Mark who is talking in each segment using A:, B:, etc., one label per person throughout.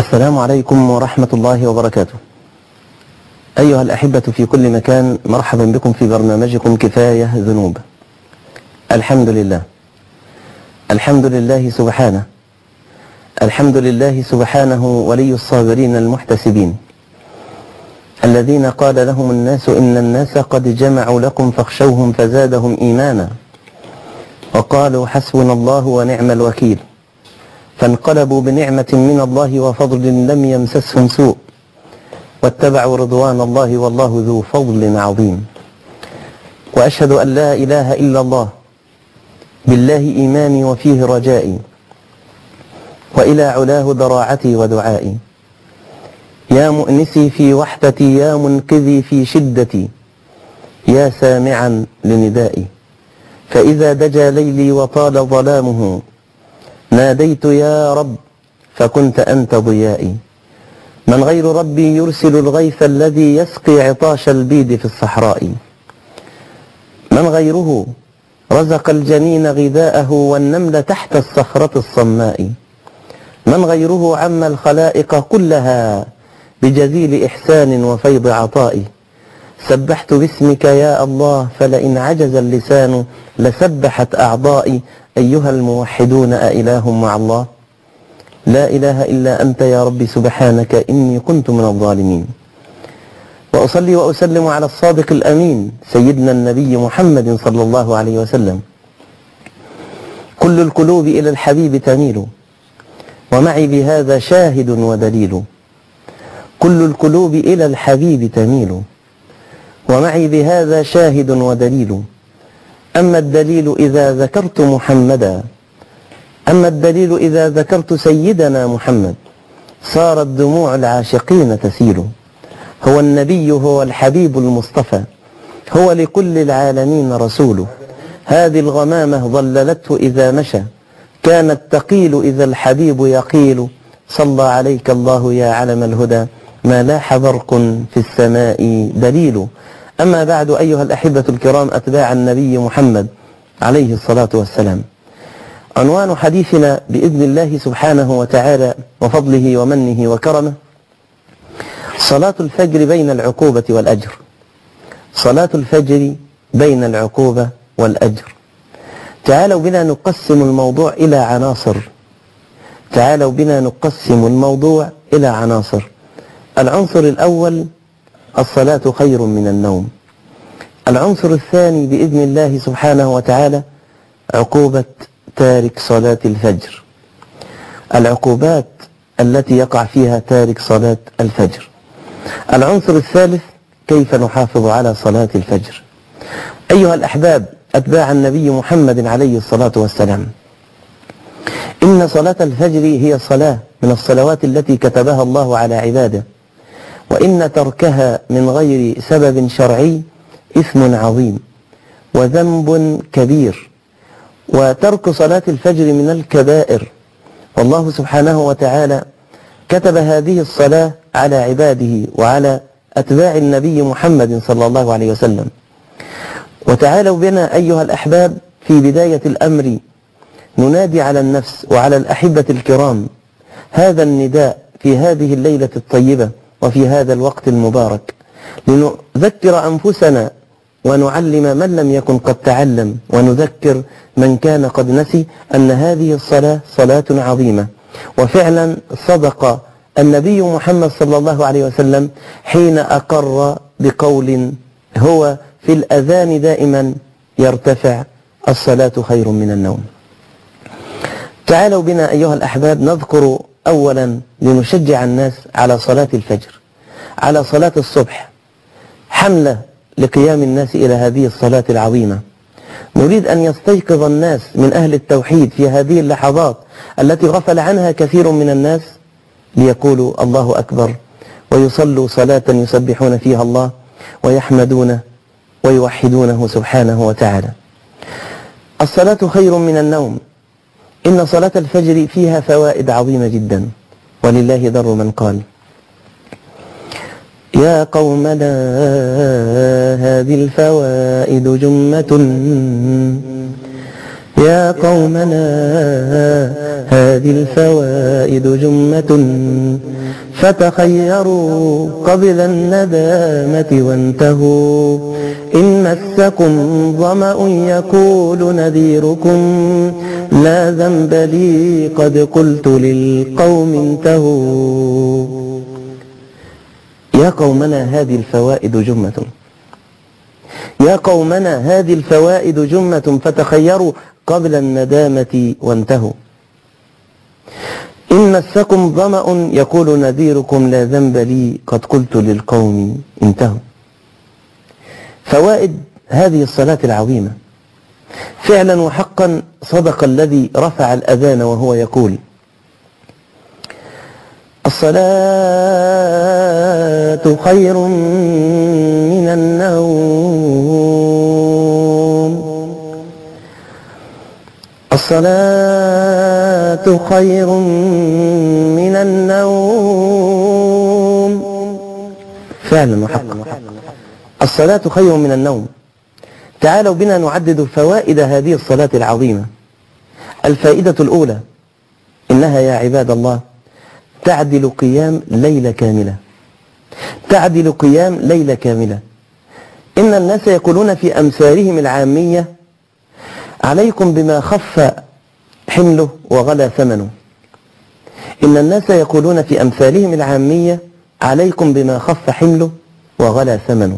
A: السلام عليكم ورحمة الله وبركاته. أيها الأحبة في كل مكان، مرحبا بكم في برنامجكم كفاية ذنوب. الحمد لله، الحمد لله سبحانه، الحمد لله سبحانه ولي الصابرين المحتسبين الذين قال لهم الناس إن الناس قد جمعوا لكم فاخشوهم فزادهم إيمانا وقالوا حسبنا الله ونعم الوكيل، فانقلبوا بنعمة من الله وفضل لم يمسسهم سوء واتبعوا رضوان الله والله ذو فضل عظيم. وأشهد أن لا إله إلا الله، بالله إيماني وفيه رجائي، وإلى علاه ضراعتي ودعائي. يا مؤنسي في وحدتي، يا منقذي في شدتي، يا سامعا لندائي. فإذا دجى ليلي وطال ظلامه ناديت يا رب فكنت أنت ضيائي. من غير ربي يرسل الغيث الذي يسقي عطاش البيد في الصحراء. من غيره رزق الجنين غذاءه والنمل تحت الصخرة الصماء. من غيره عم الخلائق كلها بجزيل إحسان وفيض عطاء. سبحت باسمك يا الله فلئن عجز اللسان لسبحت أعضائي. أيها الموحدون أإله مع الله؟ لا إله إلا أنت يا رب سبحانك إني كنت من الظالمين. وأصلي وأسلم على الصادق الأمين سيدنا النبي محمد صلى الله عليه وسلم. كل القلوب إلى الحبيب تميل ومعي بهذا شاهد ودليل. كل القلوب إلى الحبيب تميل ومعي بهذا شاهد ودليل. أما الدليل إذا ذكرت محمدا، أما الدليل إذا ذكرت سيدنا محمد صارت دموع العاشقين تسيل. هو النبي، هو الحبيب المصطفى، هو لكل العالمين رسول. هذه الغمامة ظللته إذا مشى، كانت تقيل إذا الحبيب يقيل. صلى عليك الله يا علم الهدى، ما لاح برق في السماء دليل. أما بعد، أيها الأحبة الكرام أتباع النبي محمد عليه الصلاة والسلام، عنوان حديثنا بإذن الله سبحانه وتعالى وفضله ومنه وكرمه صلاة الفجر بين العقوبة والأجر. صلاة الفجر بين العقوبة والأجر. تعالوا بنا نقسم الموضوع إلى عناصر. تعالوا بنا نقسم الموضوع إلى عناصر. العنصر الأول: الصلاة خير من النوم. العنصر الثاني بإذن الله سبحانه وتعالى: عقوبة تارك صلاة الفجر. العقوبات التي يقع فيها تارك صلاة الفجر. العنصر الثالث: كيف نحافظ على صلاة الفجر. أيها الأحباب أتباع النبي محمد عليه الصلاة والسلام، إن صلاة الفجر هي صلاة من الصلوات التي كتبها الله على عباده، وإن تركها من غير سبب شرعي إثم عظيم وذنب كبير. وترك صلاة الفجر من الكبائر، والله سبحانه وتعالى كتب هذه الصلاة على عباده وعلى أتباع النبي محمد صلى الله عليه وسلم. وتعالوا بنا أيها الأحباب في بداية الأمر ننادي على النفس وعلى الأحبة الكرام هذا النداء في هذه الليلة الطيبة وفي هذا الوقت المبارك، لنذكر أنفسنا ونعلم من لم يكن قد تعلم، ونذكر من كان قد نسي أن هذه الصلاة صلاة عظيمة. وفعلا صدق النبي محمد صلى الله عليه وسلم حين أقر بقول هو في الأذان دائما يرتفع: الصلاة خير من النوم. تعالوا بنا أيها الأحباب نذكر أولا لنشجع الناس على صلاة الفجر، على صلاة الصبح، حملة لقيام الناس إلى هذه الصلاة العظيمة. نريد أن يستيقظ الناس من أهل التوحيد في هذه اللحظات التي غفل عنها كثير من الناس، ليقولوا الله أكبر ويصلوا صلاة يسبحون فيها الله ويحمدونه ويوحدونه سبحانه وتعالى. الصلاة خير من النوم. إن صلاة الفجر فيها فوائد عظيمة جدا، ولله در من قال: يا قومنا هذه الفوائد جمة يا قومنا هذه الفوائد جمة فتخيروا قبل الندامة وانتهوا. إن مسكم ظمأ يقول نذيركم لا ذنب لي قد قلت للقوم انتهوا. يا قومنا هذه الفوائد جمة، يا قومنا هذه الفوائد جمة فتخيروا قبل الندامة وانتهوا. إن مسكم ظمأ يقول نذيركم لا ذنب لي قد قلت للقوم انتهوا. فوائد هذه الصلاة العظيمة. فعلا وحقا صدق الذي رفع الأذان وهو يقول: الصلاة خير من النوم، الصلاة خير من النوم. فعلا وحقا الصلاة خير من النوم. تعالوا بنا نعدد فوائد هذه الصلاة العظيمة. الفائدة الأولى: إنها يا عباد الله تعدل قيام ليلة كاملة، تعدل قيام ليلة كاملة. إن الناس يقولون في أمثالهم العامية: عليكم بما خف حمله وغلى ثمنه. إن الناس يقولون في أمثالهم العامية: عليكم بما خف حمله وغلى ثمنه.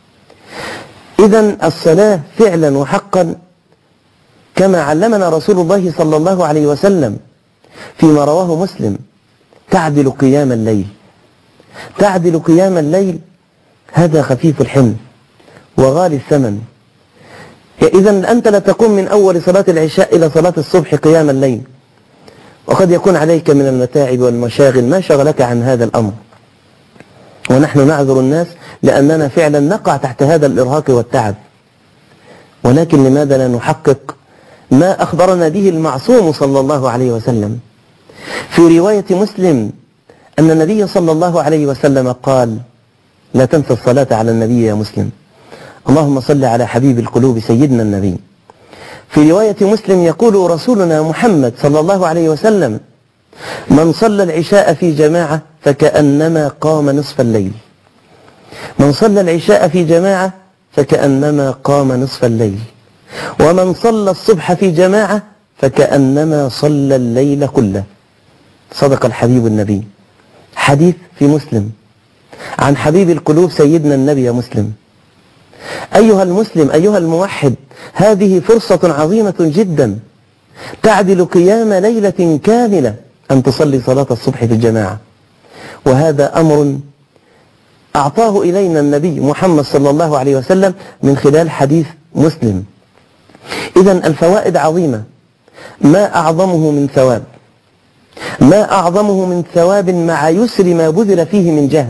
A: إذن الصلاة فعلا وحقا كما علمنا رسول الله صلى الله عليه وسلم فيما رواه مسلم تعدل قيام الليل، تعدل قيام الليل. هذا خفيف الحمل وغالي الثمن. إذن أنت لا تقوم من أول صلاة العشاء إلى صلاة الصبح قيام الليل، وقد يكون عليك من المتاعب والمشاغل ما شغلك عن هذا الأمر، ونحن نعذر الناس لأننا فعلا نقع تحت هذا الإرهاق والتعب. ولكن لماذا لا نحقق ما أخبرنا به المعصوم صلى الله عليه وسلم؟ في رواية مسلم أن النبي صلى الله عليه وسلم قال: لا تنسى الصلاة على النبي يا مسلم، اللهم صل على حبيب القلوب سيدنا النبي. في رواية مسلم يقول رسولنا محمد صلى الله عليه وسلم: من صلى العشاء في جماعة فكأنما قام نصف الليل. من صلى العشاء في جماعة فكأنما قام نصف الليل، ومن صلى الصبح في جماعة فكأنما صلى الليل كله. صدق الحبيب النبي. حديث في مسلم عن حبيب القلوب سيدنا النبي يا مسلم. أيها المسلم، أيها الموحد، هذه فرصة عظيمة جدا تعدل قيام ليلة كاملة أن تصلي صلاة الصبح في الجماعة. وهذا أمر أعطاه إلينا النبي محمد صلى الله عليه وسلم من خلال حديث مسلم. إذن الفوائد عظيمة. ما أعظمه من ثواب، ما أعظمه من ثواب مع يسر ما بذل فيه من جهد.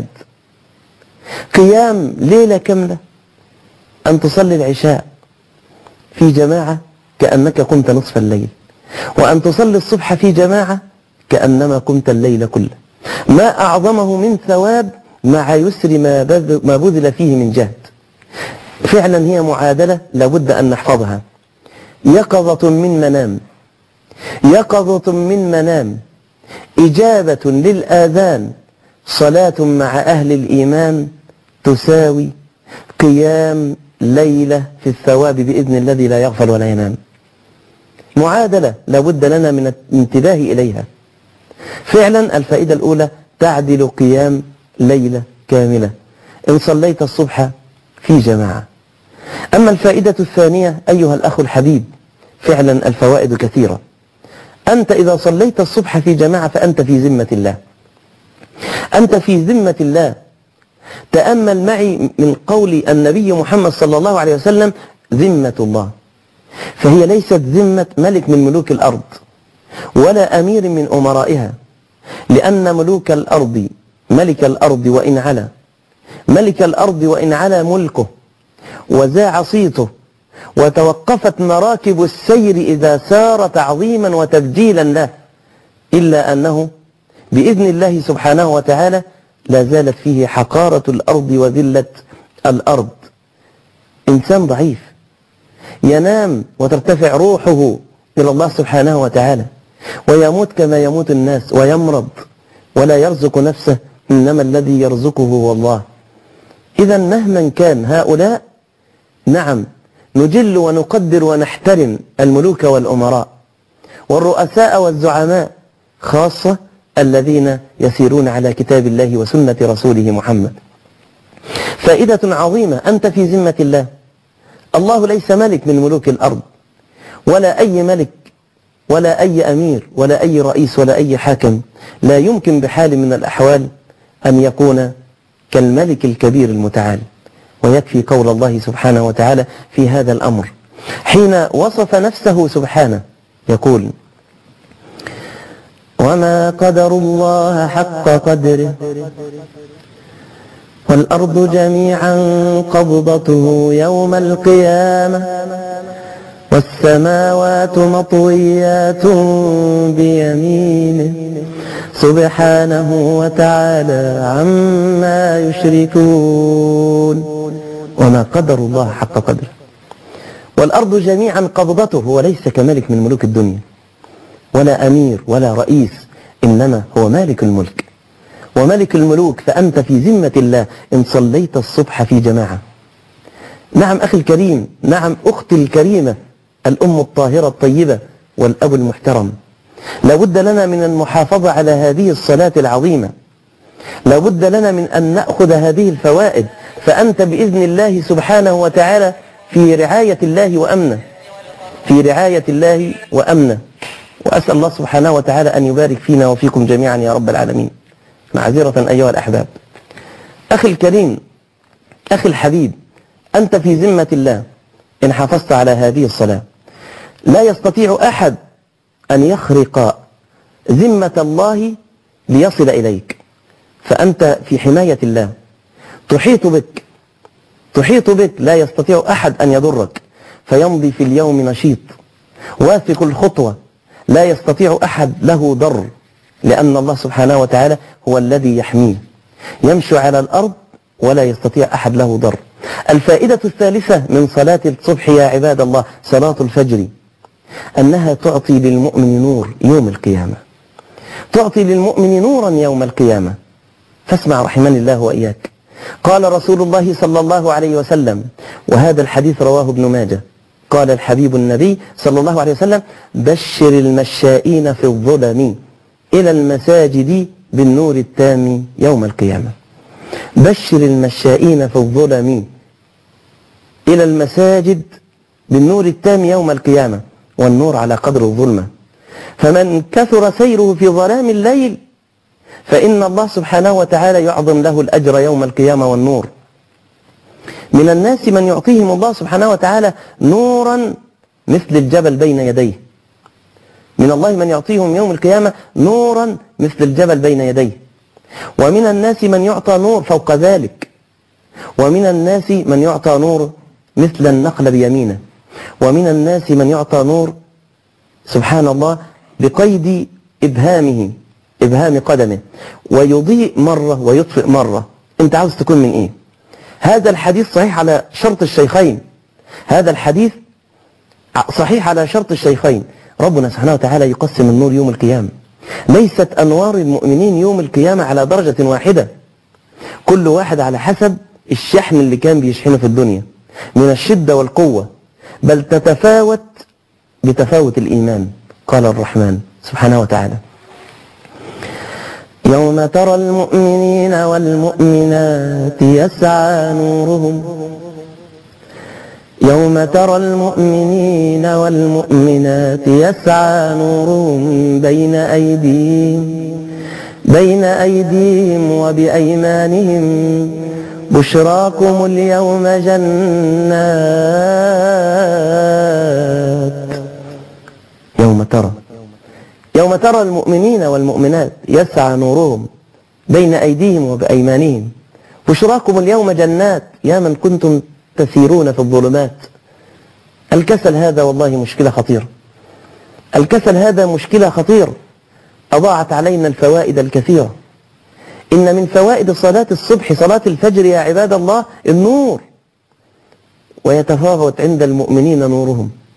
A: قيام ليلة كاملة، أن تصلي العشاء في جماعة كأنك قمت نصف الليل، وأن تصلي الصبح في جماعة كأنما قمت الليل كله. ما أعظمه من ثواب مع يسر ما بذل فيه من جهد. فعلا هي معادلة لابد أن نحفظها. يقظة من منام، يقظة من منام، إجابة للآذان، صلاة مع أهل الإيمان تساوي قيام ليلة في الثواب بإذن الذي لا يغفل ولا ينام. معادلة لابد لنا من الانتباه إليها. فعلا الفائدة الأولى تعدل قيام ليلة كاملة إن صليت الصبح في جماعة. أما الفائدة الثانية أيها الأخ الحبيب، فعلا الفوائد كثيرة. أنت إذا صليت الصبح في جماعة فأنت في ذمة الله، أنت في ذمة الله. تأمل معي من قول النبي محمد صلى الله عليه وسلم: ذمة الله. فهي ليست ذمة ملك من ملوك الأرض ولا أمير من أمرائها، لأن ملوك الأرض، ملك الأرض وإن علا، ملك الأرض وإن علا ملكه وزاع صيته وتوقفت مراكب السير إذا سار تعظيما وتبجيلا له، إلا أنه بإذن الله سبحانه وتعالى لا زالت فيه حقارة الأرض وذلة الأرض. إنسان ضعيف ينام وترتفع روحه إلى الله سبحانه وتعالى، ويموت كما يموت الناس، ويمرض ولا يرزق نفسه، إنما الذي يرزقه هو الله. إذا مهما كان هؤلاء، نعم، نجل ونقدر ونحترم الملوك والأمراء والرؤساء والزعماء، خاصة الذين يسيرون على كتاب الله وسنة رسوله محمد. فائدة عظيمة، أنت في ذمة الله. الله ليس ملك من ملوك الأرض، ولا أي ملك ولا أي أمير ولا أي رئيس ولا أي حاكم لا يمكن بحال من الأحوال أن يكون كالملك الكبير المتعال. ويكفي قول الله سبحانه وتعالى في هذا الأمر حين وصف نفسه سبحانه، يقول: وما قدروا الله حق قدره والأرض جميعا قبضته يوم القيامة والسماوات مطويات بيمينه سبحانه وتعالى عما يشركون. وما قدروا الله حق قدره. والأرض جميعا قبضته، هو ليس كملك من ملوك الدنيا ولا أمير ولا رئيس، إنما هو مالك الملك وملك الملوك. فأنت في ذمة الله إن صليت الصبح في جماعة. نعم أخي الكريم، نعم أختي الكريمة، الأم الطاهرة الطيبة والأب المحترم، لابد لنا من المحافظة على هذه الصلاة العظيمة، لابد لنا من أن نأخذ هذه الفوائد. فأنت بإذن الله سبحانه وتعالى في رعاية الله وأمنه، في رعاية الله وأمنه. وأسأل الله سبحانه وتعالى أن يبارك فينا وفيكم جميعا يا رب العالمين. معذرة أيها الأحباب. أخي الكريم، أخي الحبيب، أنت في ذمة الله إن حافظت على هذه الصلاة. لا يستطيع أحد أن يخرق ذمة الله ليصل إليك، فأنت في حماية الله، تحيط بك، تحيط بك، لا يستطيع أحد أن يضرك، فيمضي في اليوم نشيط واثق الخطوة، لا يستطيع أحد له ضر، لأن الله سبحانه وتعالى هو الذي يحميه. يمشي على الأرض ولا يستطيع أحد له ضر. الفائدة الثالثة من صلاة الصبح يا عباد الله، صلاة الفجر، أنها تعطي للمؤمن نور يوم القيامة، تعطي للمؤمن نورا يوم القيامة. فاسمع رحمني الله وإياك. قال رسول الله صلى الله عليه وسلم، وهذا الحديث رواه ابن ماجه، قال الحبيب النبي صلى الله عليه وسلم: بشر المشائين في الظلم إلى المساجد بالنور التام يوم القيامة. بشر المشائين في الظلم إلى المساجد بالنور التام يوم القيامة، والنور على قدر الظلمة. فمن كثر سيره في ظلام الليل فإن الله سبحانه وتعالى يعظم له الأجر يوم القيامة والنور. من الناس من يعطيهم الله سبحانه وتعالى نورا مثل الجبل بين يديه. من الله من يعطيهم يوم القيامة نورا مثل الجبل بين يديه. ومن الناس من يعطى نور فوق ذلك. ومن الناس من يعطى نور مثل النخل بيمينه. ومن الناس من يعطى نور سبحان الله بقيد إبهامه، إبهام قدمه، ويضيء مرة ويطفئ مرة. أنت عاوز تكون من إيه؟ هذا الحديث صحيح على شرط الشيخين، هذا الحديث صحيح على شرط الشيخين. ربنا سبحانه وتعالى يقسم النور يوم القيامة. ليست أنوار المؤمنين يوم القيامة على درجة واحدة، كل واحد على حسب الشحن اللي كان بيشحنه في الدنيا من الشدة والقوة، بل تتفاوت بتفاوت الإيمان. قال الرحمن سبحانه وتعالى: يوم ترى المؤمنين والمؤمنات يسعى نورهم، يوم ترى المؤمنين والمؤمنات يسعى نورهم بين أيديهم وبأيمانهم بشراكم اليوم جنات. يوم ترى المؤمنين والمؤمنات يسعى نورهم بين أيديهم وبأيمانهم بشراكم اليوم جنات. يا من كنتم تسيرون في الظلمات. الكسل هذا والله مشكلة خطيرة، الكسل هذا مشكلة خطيرة أضاعت علينا الفوائد الكثيرة. إن من فوائد صلاة الصبح صلاة الفجر يا عباد الله النور. ويتفاوت عند المؤمنين نورهم،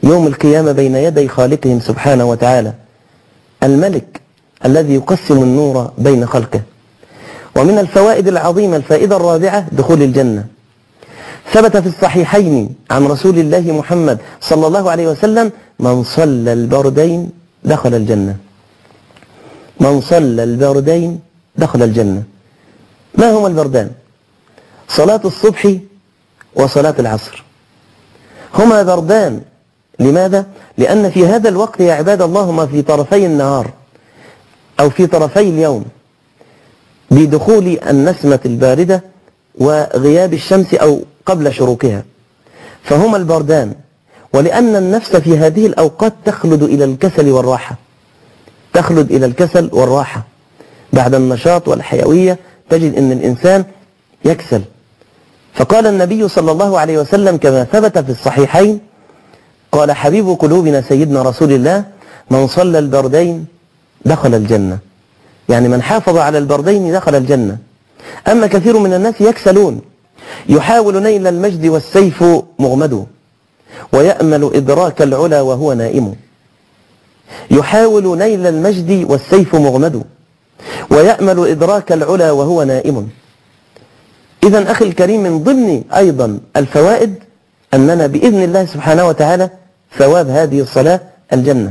A: يوم القيامة بين يدي خالقهم سبحانه وتعالى، الملك الذي يقسم النور بين خلقه. ومن الفوائد العظيمة الفائدة الرابعة دخول الجنة. ثبت في الصحيحين عن رسول الله محمد صلى الله عليه وسلم: من صلى البردين دخل الجنة. من صلى البردين دخل الجنة. ما هما البردان؟ صلاة الصبح وصلاة العصر، هما بردان. لماذا؟ لأن في هذا الوقت يا عباد الله هما في طرفي النهار أو في طرفي اليوم، بدخول النسمة الباردة وغياب الشمس أو قبل شروقها، فهما البردان. ولأن النفس في هذه الأوقات تخلد إلى الكسل والراحة، تخلد إلى الكسل والراحة. بعد النشاط والحيوية تجد أن الإنسان يكسل. فقال النبي صلى الله عليه وسلم كما ثبت في الصحيحين، قال حبيب قلوبنا سيدنا رسول الله: من صلى البردين دخل الجنة. يعني من حافظ على البردين دخل الجنة. أما كثير من الناس يكسلون، يحاول نيل المجد والسيف مغمد، ويأمل إدراك العلا وهو نائم. يحاول نيل المجد والسيف مغمد، ويأمل إدراك العلا وهو نائم. إذن أخي الكريم، من ضمن أيضا الفوائد أننا بإذن الله سبحانه وتعالى ثواب هذه الصلاة الجنة.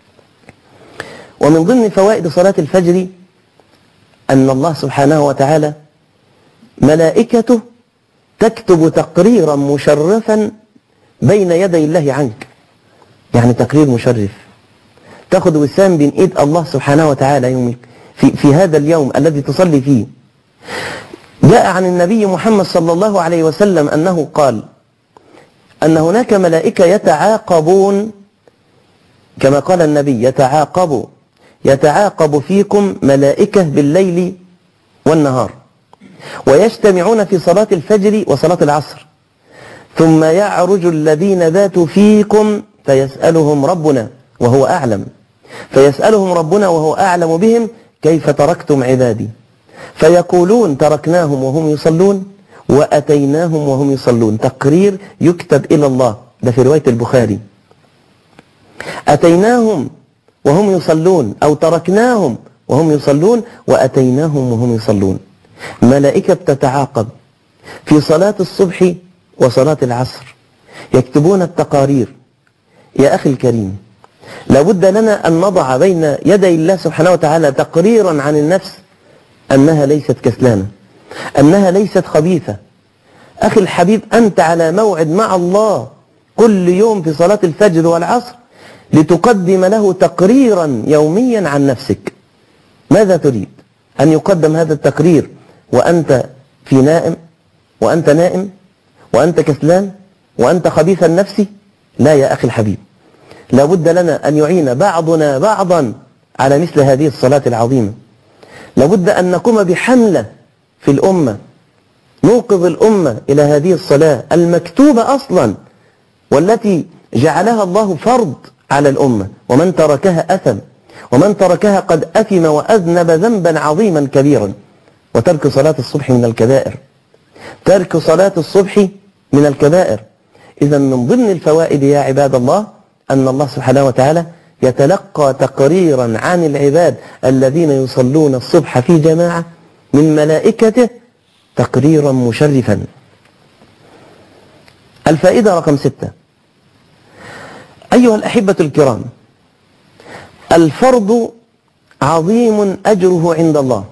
A: ومن ضمن فوائد صلاة الفجر أن الله سبحانه وتعالى ملائكته تكتب تقريرا مشرفا بين يدي الله عنك. يعني تقرير مشرف، تأخذ وسام بين إيد الله سبحانه وتعالى يومك في هذا اليوم الذي تصلي فيه. جاء عن النبي محمد صلى الله عليه وسلم أنه قال أن هناك ملائكة يتعاقبون، كما قال النبي: يتعاقب فيكم ملائكة بالليل والنهار، ويجتمعون في صلاة الفجر وصلاة العصر، ثم يعرج الذين باتوا فيكم فيسألهم ربنا وهو أعلم بهم: كيف تركتم عبادي؟ فيقولون: تركناهم وهم يصلون وأتيناهم وهم يصلون. تقرير يكتب إلى الله، ده في رواية البخاري: أتيناهم وهم يصلون، أو تركناهم وهم يصلون وأتيناهم وهم يصلون. ملائكة تتعاقب في صلاة الصبح وصلاة العصر، يكتبون التقارير. يا أخي الكريم، لابد لنا أن نضع بين يدي الله سبحانه وتعالى تقريرا عن النفس أنها ليست كسلانة، أنها ليست خبيثة. أخي الحبيب، أنت على موعد مع الله كل يوم في صلاة الفجر والعصر لتقدم له تقريرا يوميا عن نفسك. ماذا تريد؟ أن يقدم هذا التقرير وأنت نائم وأنت كسلان وأنت خبيث النفس؟ لا يا أخي الحبيب، لابد لنا أن يعين بعضنا بعضا على مثل هذه الصلاة العظيمة. لابد أن نقوم بحملة في الأمة، نوقظ الأمة إلى هذه الصلاة المكتوبة أصلا، والتي جعلها الله فرض على الأمة. ومن تركها أثم، ومن تركها قد أثم وأذنب ذنبا عظيما كبيرا. وترك صلاة الصبح من الكبائر، ترك صلاة الصبح من الكبائر. إذا من ضمن الفوائد يا عباد الله أن الله سبحانه وتعالى يتلقى تقريرا عن العباد الذين يصلون الصبح في جماعة من ملائكته تقريرا مشرفا. الفائدة رقم 6: أيها الأحبة الكرام، الفرض عظيم أجره عند الله،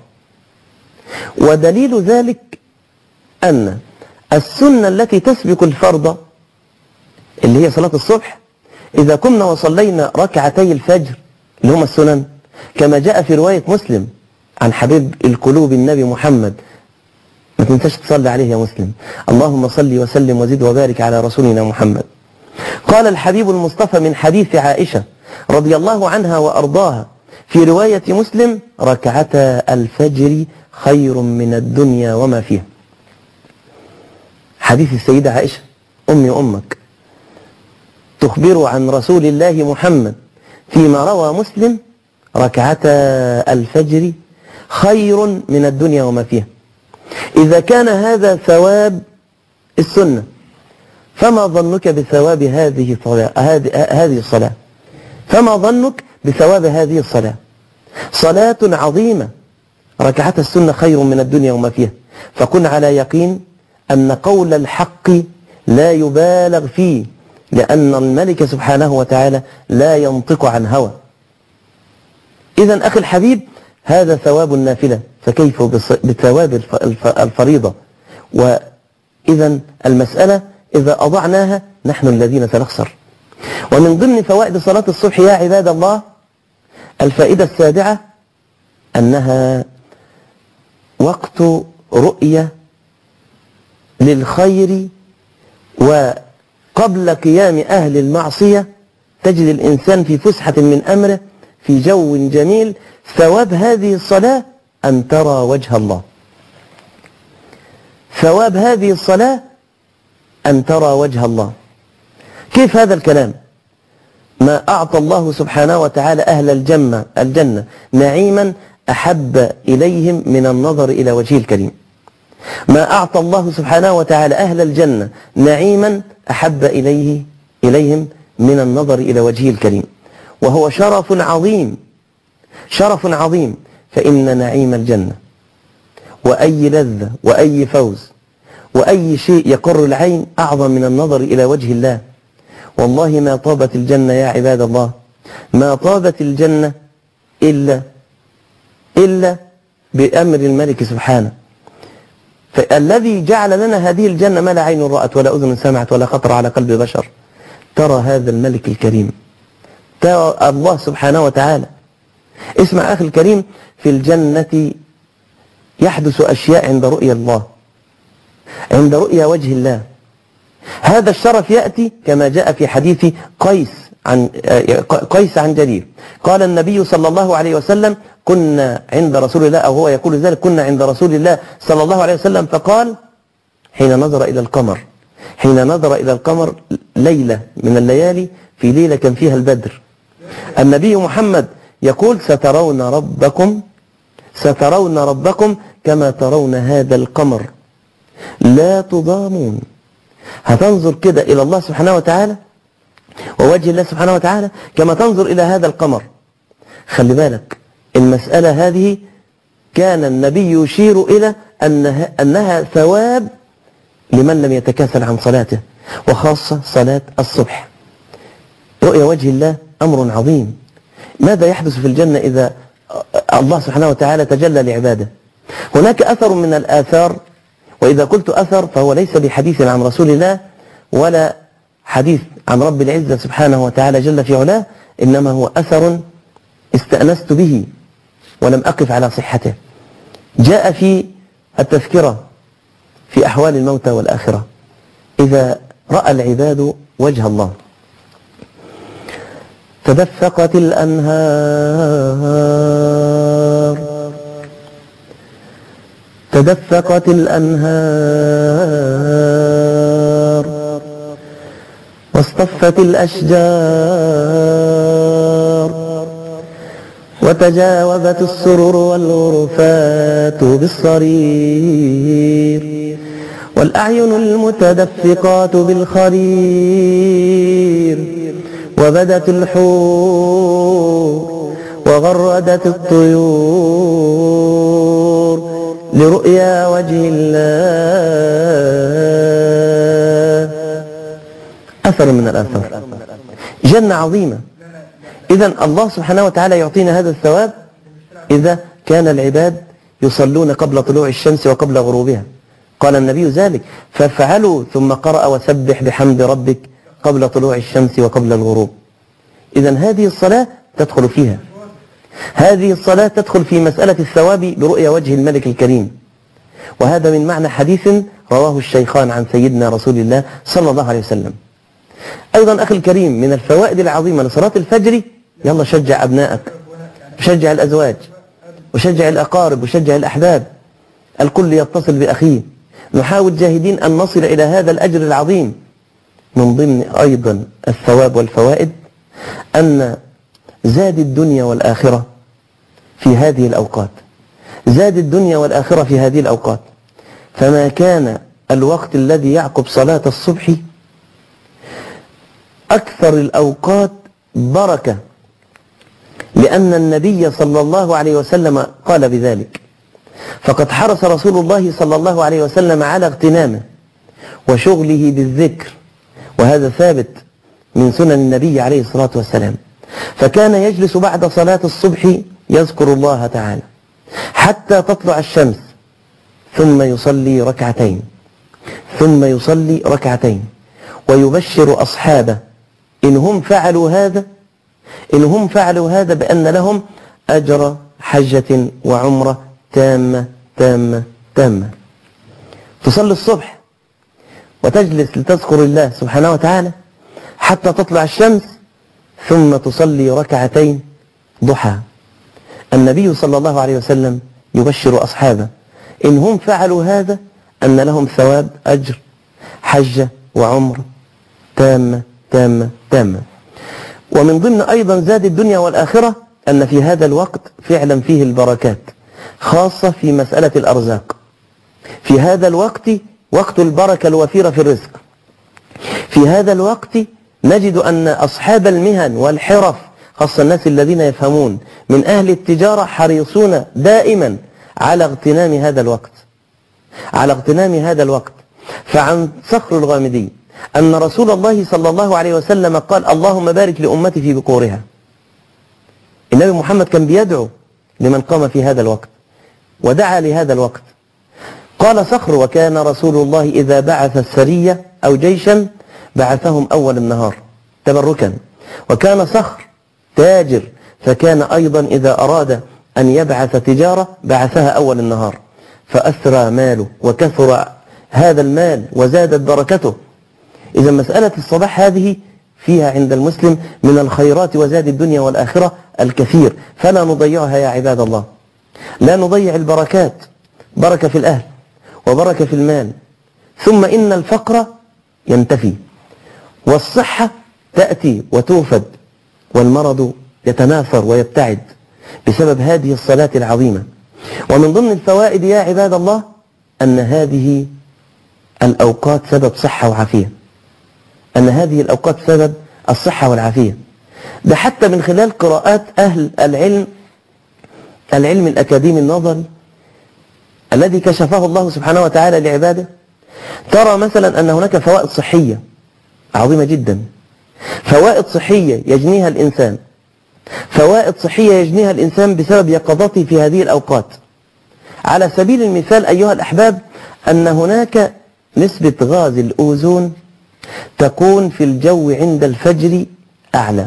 A: ودليل ذلك أن السنة التي تسبق الفرض اللي هي صلاة الصبح، إذا كنا وصلينا ركعتي الفجر اللي هما السنن، كما جاء في رواية مسلم عن حبيب القلوب النبي محمد، ما تنساش تصلي عليه يا مسلم: اللهم صل وسلم وزد وبارك على رسولنا محمد. قال الحبيب المصطفى من حديث عائشة رضي الله عنها وأرضاها في رواية مسلم: ركعتا الفجر خير من الدنيا وما فيها. حديث السيدة عائشة أمي وأمك تخبر عن رسول الله محمد فيما روى مسلم: ركعتا الفجر خير من الدنيا وما فيها. إذا كان هذا ثواب السنة، فما ظنك بثواب هذه الصلاة؟ فما ظنك بثواب هذه الصلاة؟ صلاة عظيمة ركعتها السنة خير من الدنيا وما فيها. فكن على يقين أن قول الحق لا يبالغ فيه، لأن الملك سبحانه وتعالى لا ينطق عن هوى. إذن أخي الحبيب، هذا ثواب النافلة، فكيف بثواب الفريضة؟ وإذن المسألة إذا أضعناها نحن الذين سنخسر. ومن ضمن فوائد صلاة الصبح يا عباد الله الفائدة السابعة أنها وقت رؤية للخير، وقبل قيام أهل المعصية تجد الإنسان في فسحة من أمره في جو جميل. ثواب هذه الصلاة أن ترى وجه الله. ثواب هذه الصلاة أن ترى وجه الله. كيف هذا الكلام؟ ما أعطى الله سبحانه وتعالى أهل الجنة نعيما أحب إليهم من النظر إلى وجهه الكريم. ما أعطى الله سبحانه وتعالى أهل الجنة نعيما أحب إليهم من النظر إلى وجهه الكريم، وهو شرف عظيم، شرف عظيم. فإن نعيم الجنة وأي لذة وأي فوز وأي شيء يقر العين أعظم من النظر إلى وجه الله. والله ما طابت الجنة يا عباد الله، ما طابت الجنة إلا بأمر الملك سبحانه. فالذي جعل لنا هذه الجنة ما لا عين رأت ولا أذن سمعت ولا خطر على قلب بشر. ترى هذا الملك الكريم، ترى الله سبحانه وتعالى. اسمع أخي الكريم، في الجنة يحدث أشياء عند رؤيا الله، عند رؤيا وجه الله. هذا الشرف يأتي كما جاء في حديث قيس عن جرير. قال النبي صلى الله عليه وسلم: كنا عند رسول الله، أو هو يقول ذلك، كنا عند رسول الله صلى الله عليه وسلم فقال حين نظر إلى القمر ليلة من الليالي، في ليلة كان فيها البدر، النبي محمد يقول: سترون ربكم كما ترون هذا القمر لا تضامون. هتنظر كده إلى الله سبحانه وتعالى ووجه الله سبحانه وتعالى كما تنظر إلى هذا القمر. خلي بالك، المسألة هذه كان النبي يشير إلى أنها ثواب لمن لم يتكاسل عن صلاته، وخاصة صلاة الصبح. رؤيا وجه الله أمر عظيم. ماذا يحدث في الجنة إذا الله سبحانه وتعالى تجلى لعباده؟ هناك أثر من الآثار، وإذا قلت أثر فهو ليس بحديث عن رسول الله ولا حديث عن رب العزة سبحانه وتعالى جل في علاه، إنما هو أثر استأنست به ولم أقف على صحته. جاء في التذكرة في أحوال الموتى والآخرة إذا رأى العباد وجه الله: تدفقت الأنهار واصطفت الأشجار وتجاوبت السرر والغرفات بالصرير والأعين المتدفقات بالخرير وبدت الحور وغردت الطيور لرؤيا وجه الله. أثر من الآثار، جنة عظيمة. إذن الله سبحانه وتعالى يعطينا هذا الثواب إذا كان العباد يصلون قبل طلوع الشمس وقبل غروبها. قال النبي ذلك: فافعلوا، ثم قرأ: وسبح بحمد ربك قبل طلوع الشمس وقبل الغروب. إذن هذه الصلاة تدخل فيها، هذه الصلاة تدخل في مسألة الثواب برؤيا وجه الملك الكريم. وهذا من معنى حديث رواه الشيخان عن سيدنا رسول الله صلى الله عليه وسلم. أيضا أخي الكريم، من الفوائد العظيمة لصلاة الفجر، يلا شجع أبنائك، وشجع الأزواج، وشجع الأقارب، وشجع الأحباب، الكل يتصل بأخيه. نحاول جاهدين أن نصل إلى هذا الأجر العظيم. من ضمن أيضا الثواب والفوائد أن زاد الدنيا والآخرة في هذه الأوقات، زاد الدنيا والآخرة في هذه الأوقات. فما كان الوقت الذي يعقب صلاة الصبح أكثر الأوقات بركة، لأن النبي صلى الله عليه وسلم قال بذلك. فقد حرص رسول الله صلى الله عليه وسلم على اغتنامه وشغله بالذكر، وهذا ثابت من سنن النبي عليه الصلاة والسلام. فكان يجلس بعد صلاة الصبح يذكر الله تعالى حتى تطلع الشمس، ثم يصلي ركعتين ويبشر أصحابه إن هم فعلوا هذا بأن لهم أجر حجة وعمرة تامة تامة تامة. تصلي الصبح وتجلس لتذكر الله سبحانه وتعالى حتى تطلع الشمس، ثم تصلي ركعتين ضحى. النبي صلى الله عليه وسلم يبشر أصحابه إن هم فعلوا هذا أن لهم ثواب أجر حجة وعمرة تامة تامة تامة. ومن ضمن أيضا زاد الدنيا والآخرة أن في هذا الوقت فعلا فيه البركات، خاصة في مسألة الأرزاق. في هذا الوقت وقت البركة الوفيرة في الرزق. في هذا الوقت نجد أن أصحاب المهن والحرف، خاصة الناس الذين يفهمون من أهل التجارة، حريصون دائما على اغتنام هذا الوقت. فعن صخر الغامدي أن رسول الله صلى الله عليه وسلم قال: اللهم بارك لأمتي في بكورها. النبي محمد كان بيدعو لمن قام في هذا الوقت ودعا لهذا الوقت. قال صخر: وكان رسول الله إذا بعث السرية أو جيشا بعثهم أول النهار تبركا. وكان صخر تاجر، فكان أيضا إذا أراد أن يبعث تجارة بعثها أول النهار، فأسرى ماله وكثر هذا المال وزادت بركته. إذا مسألة الصباح هذه فيها عند المسلم من الخيرات وزاد الدنيا والآخرة الكثير، فلا نضيعها يا عباد الله. لا نضيع البركات، بركة في الأهل وبركة في المال، ثم إن الفقر ينتفي والصحة تأتي وتوفد والمرض يتناثر ويبتعد بسبب هذه الصلاة العظيمة. ومن ضمن الفوائد يا عباد الله أن هذه الأوقات سبب صحة وعافية، أن هذه الأوقات سبب الصحة والعافية. ده حتى من خلال قراءات أهل العلم الأكاديمي النظري الذي كشفه الله سبحانه وتعالى لعباده، ترى مثلا أن هناك فوائد صحية عظيمة جدا، فوائد صحية يجنيها الإنسان بسبب يقظته في هذه الأوقات. على سبيل المثال أيها الأحباب، أن هناك نسبة غاز الأوزون تكون في الجو عند الفجر أعلى.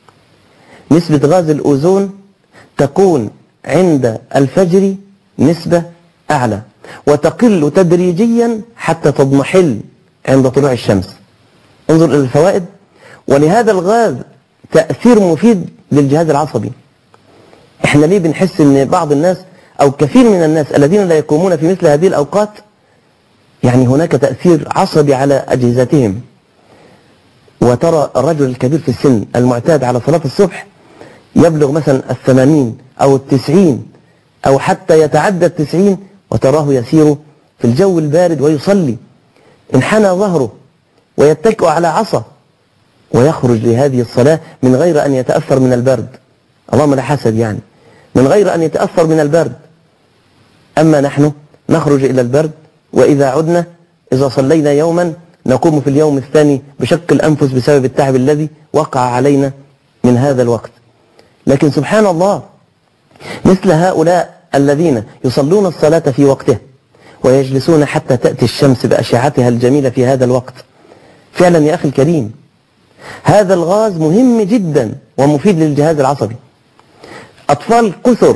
A: نسبة غاز الأوزون تكون عند الفجر نسبة أعلى، وتقل تدريجيا حتى تضمحل عند طلوع الشمس. انظر إلى الفوائد. ولهذا الغاز تأثير مفيد للجهاز العصبي. احنا ليه بنحس ان بعض الناس او كثير من الناس الذين لا يقومون في مثل هذه الأوقات يعني هناك تأثير عصبي على أجهزتهم. وترى الرجل الكبير في السن المعتاد على صلاة الصبح يبلغ مثلا 80 أو 90 أو حتى يتعدى 90، وتراه يسير في الجو البارد ويصلي، انحنى ظهره ويتكئ على عصا ويخرج لهذه الصلاة من غير أن يتأثر من البرد. اللهم لا حسد يعني، من غير أن يتأثر من البرد. أما نحن نخرج إلى البرد، وإذا عدنا إذا صلينا يوما نقوم في اليوم الثاني بشق الأنفس بسبب التعب الذي وقع علينا من هذا الوقت. لكن سبحان الله، مثل هؤلاء الذين يصلون الصلاة في وقته ويجلسون حتى تأتي الشمس بأشعتها الجميلة في هذا الوقت، فعلا يا أخي الكريم هذا الغاز مهم جدا ومفيد للجهاز العصبي. أطفال كثر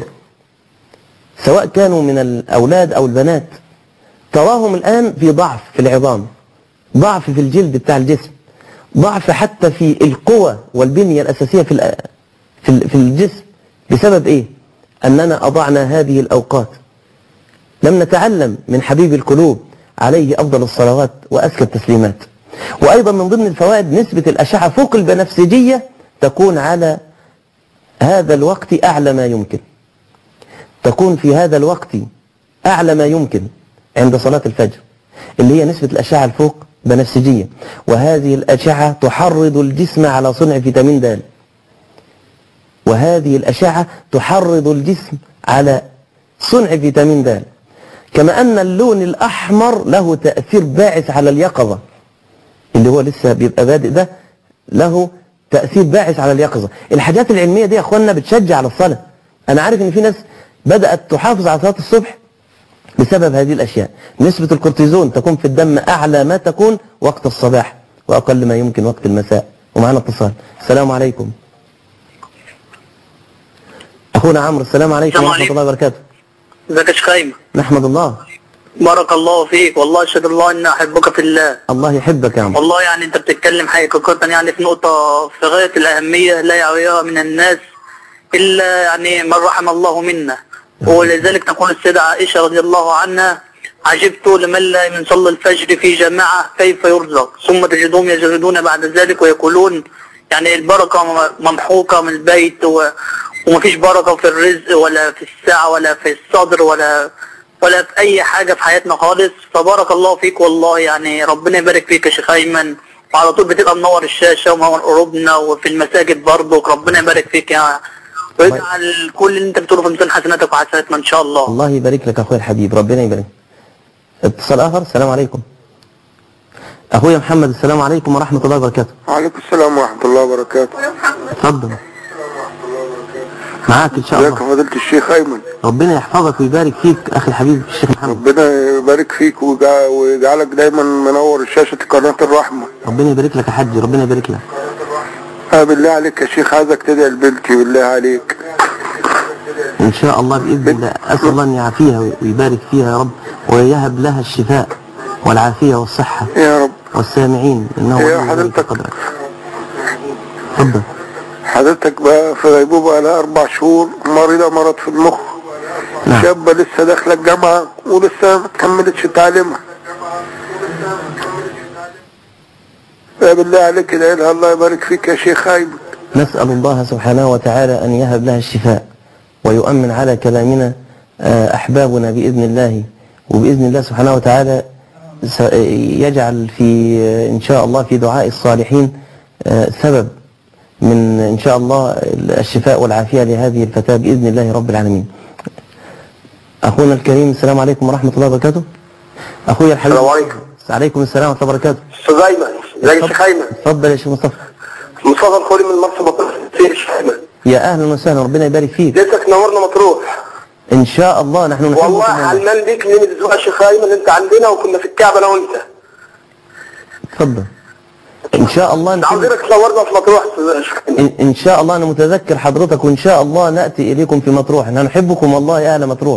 A: سواء كانوا من الأولاد أو البنات، تراهم الآن في ضعف في العظام، ضعف في الجلد بتاع الجسم، ضعف حتى في القوة والبنية الأساسية في الجسم. بسبب إيه؟ أننا أضعنا هذه الأوقات، لم نتعلم من حبيب القلوب عليه أفضل الصلوات وأزكى التسليمات. وأيضا من ضمن الفوائد نسبة الأشعة فوق البنفسجية تكون على هذا الوقت أعلى ما يمكن، تكون في هذا الوقت أعلى ما يمكن عند صلاة الفجر، اللي هي نسبة الأشعة الفوق بنفسجية، وهذه الأشعة تحرض الجسم على صنع فيتامين د، وهذه الأشعة تحرض الجسم على صنع فيتامين د، كما أن اللون الأحمر له تأثير باعث على اليقظة، اللي هو لسه بيبقى بادئ ده له تأثير باعث على اليقظة. الحاجات العلمية دي يا أخوانا بتشجع على الصلاة. أنا عارف إن في ناس بدأت تحافظ على صلاة الصبح بسبب هذه الأشياء. نسبة الكورتيزون تكون في الدم أعلى ما تكون وقت الصباح وأقل ما يمكن وقت المساء. ومعنا اتصال. السلام عليكم. أخونا عمرو، السلام عليكم ورحمة الله وبركاته.
B: ازيك يا شيخ ايمن؟
A: نحمد الله.
B: بارك الله فيك، والله اشهد الله اني احبك في الله.
A: الله يحبك يا عمرو.
B: والله يعني انت بتتكلم حقيقة يعني في نقطة في غاية الأهمية لا يعيها من الناس إلا يعني من رحم الله منا. ولذلك تقول السيدة عائشة رضي الله عنها: عجبت لمن لا يصلي الفجر في جماعة كيف يرزق، ثم تجدهم يجردون بعد ذلك ويقولون يعني البركة ممحوكة من البيت ومفيش بركة في الرزق ولا في الساعة ولا في الصدر ولا في أي حاجة في حياتنا خالص. فبارك الله فيك والله، يعني ربنا يبارك فيك يا شيخ أيمن، وعلى طول بتبقى منور الشاشة ومنور قلوبنا وفي المساجد برضك. ربنا يبارك فيك يا ويجعل كل اللي أنت بتقوله في ميزان حسناتك وحسناتنا إن شاء الله.
A: الله يبارك لك أخويا الحبيب، ربنا يبارك. اتصال آخر. السلام عليكم. أخويا محمد، السلام عليكم ورحمة الله وبركاته.
C: وعليكم السلام ورحمة الله وبركاته.
A: اتفضل معاك إن شاء الله.
C: ازيك يا فضيلة الشيخ أيمن؟
A: ربنا يحفظك ويبارك فيك أخي الحبيب الشيخ محمد.
C: ربنا يبارك فيك ويجعلك دايما منور شاشة قناة الرحمة.
A: ربنا يبارك لك يا حاج، ربنا يبارك لك.
C: بالله عليك يا شيخ، عايزك تدعي لبنتي بالله عليك.
A: إن شاء الله بإذن الله. أسأل الله أن يعافيها ويبارك فيها يا رب، ويهب لها الشفاء والعافية والصحة
C: يا رب،
A: والسامعين إنه
C: يا حضرتك.
A: اتفضل.
C: حضرتك بقى في غيبوبة بقالها 4 شهور، مريضة مرض في المخ.
A: نعم.
C: شابة لسه داخلة الجامعة ولسه ما كملتش تعليمها. بالله عليك ادعي لها، الله يبارك فيك يا شيخ أيمن.
A: نسأل الله سبحانه وتعالى أن يهب لها الشفاء ويؤمن على كلامنا أحبابنا بإذن الله، وبإذن الله سبحانه وتعالى يجعل في إن شاء الله في دعاء الصالحين سبب من إن شاء الله الشفاء والعافية لهذه الفتاة بإذن الله رب العالمين. أخونا الكريم، السلام عليكم ورحمة الله وبركاته. أخويا الحبيب.
B: السلام عليكم.
A: عليكم السلام ورحمة الله وبركاته.
B: أستاذ أيمن، ازيك يا شيخ أيمن؟
A: اتفضل يا شيخ مصطفى.
B: مصطفى الخولي من مرسى مطروح. يا شيخ أيمن،
A: يا أهلا وسهلا، ربنا يبارك فيك.
B: لسه نورنا مطروح.
A: إن شاء الله نحن نحبكم
B: والله حلمان بيك من الأسبوع يا شيخ أيمن، أنت عندنا وكنا في الكعبة أنا وأنت.
A: اتفضل. إن شاء الله
B: عاوزينك تنورنا في مطروح يا شيخ أيمن.
A: إن شاء الله أنا متذكر حضرتك، وإن شاء الله نأتي إليكم في مطروح. نحن نحبكم والله يا أهل مطروح.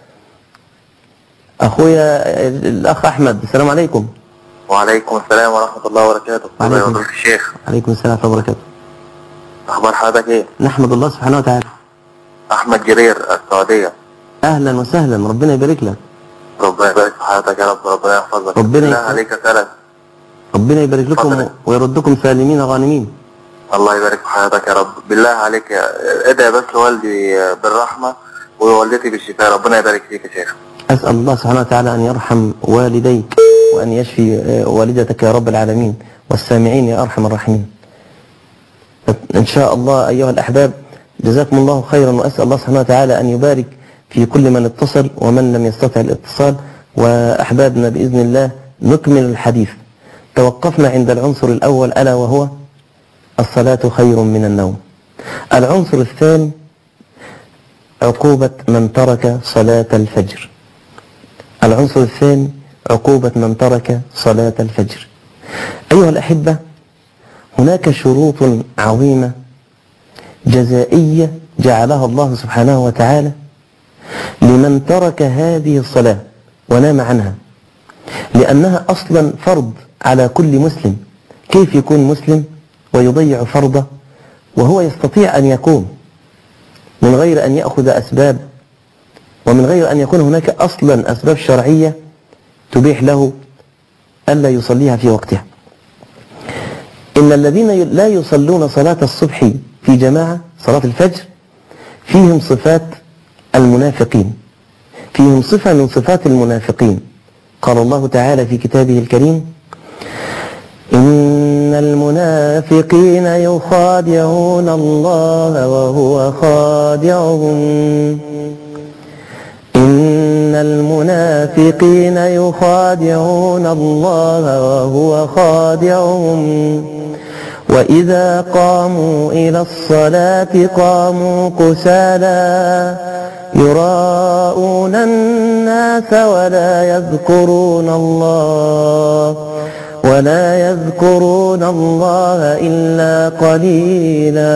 A: أخويا الأخ أحمد، السلام عليكم.
D: وعليكم السلام ورحمة الله وبركاته. الله يبارك الشيخ.
A: عليكم السلام ورحمة الله وبركاته.
D: أخبار حضرتك إيه؟
A: نحمد الله سبحانه وتعالى.
D: أحمد جرير السعودية.
A: أهلا وسهلا، ربنا يبارك لك.
D: ربنا يبارك في حياتك يا رب، ربنا يحفظك.
A: ربنا
D: بالله عليك سلام.
A: ربنا يبارك لكم ويردكم سالمين غانمين.
D: الله يبارك في حياتك يا رب. بالله عليك ادعي بس لوالدي بالرحمة ووالدتي بالشفاء. ربنا يبارك فيك يا شيخ.
A: أسأل الله سبحانه وتعالى أن يرحم والديك وأن يشفي والدتك يا رب العالمين، والسامعين يا أرحم الراحمين. إن شاء الله أيها الأحباب، جزاكم الله خيرا، وأسأل الله سبحانه وتعالى أن يبارك في كل من اتصل ومن لم يستطع الاتصال. وأحبابنا بإذن الله نكمل الحديث. توقفنا عند العنصر الأول ألا وهو الصلاة خير من النوم. العنصر الثاني عقوبة من ترك صلاة الفجر. العنصر الثاني عقوبة من ترك صلاة الفجر. أيها الأحبة، هناك شروط عظيمة جزائية جعلها الله سبحانه وتعالى لمن ترك هذه الصلاة ونام عنها، لأنها أصلا فرض على كل مسلم. كيف يكون مسلم ويضيع فرضه وهو يستطيع أن يقوم من غير أن يأخذ أسباب، ومن غير أن يكون هناك أصلا أسباب شرعية تبيح له ألا يصليها في وقتها؟ إن الذين لا يصلون صلاة الصبح في جماعة، صلاة الفجر، فيهم صفات المنافقين، فيهم صفة من صفات المنافقين. قال الله تعالى في كتابه الكريم: إن المنافقين يخادعون الله وهو خادعهم إن المنافقين يخادعون الله وهو خادعهم وإذا قاموا إلى الصلاة قاموا كسالى يراءون الناس ولا يذكرون الله إلا قليلا.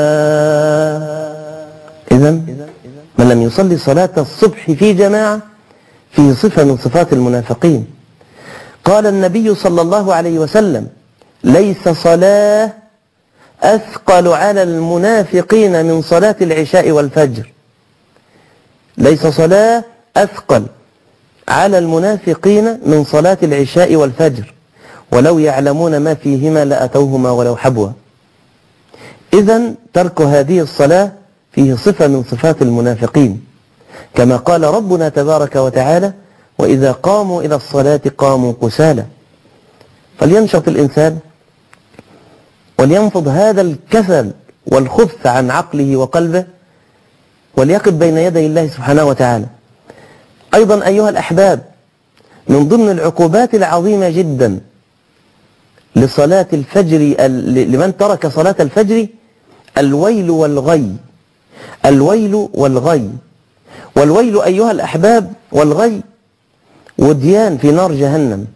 A: إذن من لم يصلي صلاة الصبح في جماعة فيه صفة من صفات المنافقين. قال النبي صلى الله عليه وسلم: ليس صلاة أثقل على المنافقين من صلاة العشاء والفجر. ليس صلاة أثقل على المنافقين من صلاة العشاء والفجر ولو يعلمون ما فيهما لأتوهما ولو حبوا. إذن ترك هذه الصلاة فيه صفة من صفات المنافقين، كما قال ربنا تبارك وتعالى: وإذا قاموا إلى الصلاة قاموا كسالى. فلينشط الإنسان ولينفض هذا الكسل والخبث عن عقله وقلبه وليقف بين يدي الله سبحانه وتعالى. أيضا أيها الأحباب، من ضمن العقوبات العظيمة جدا لصلاة الفجر لمن ترك صلاة الفجر الويل والغي. الويل والغي، والويل أيها الأحباب والغي وديان في نار جهنم،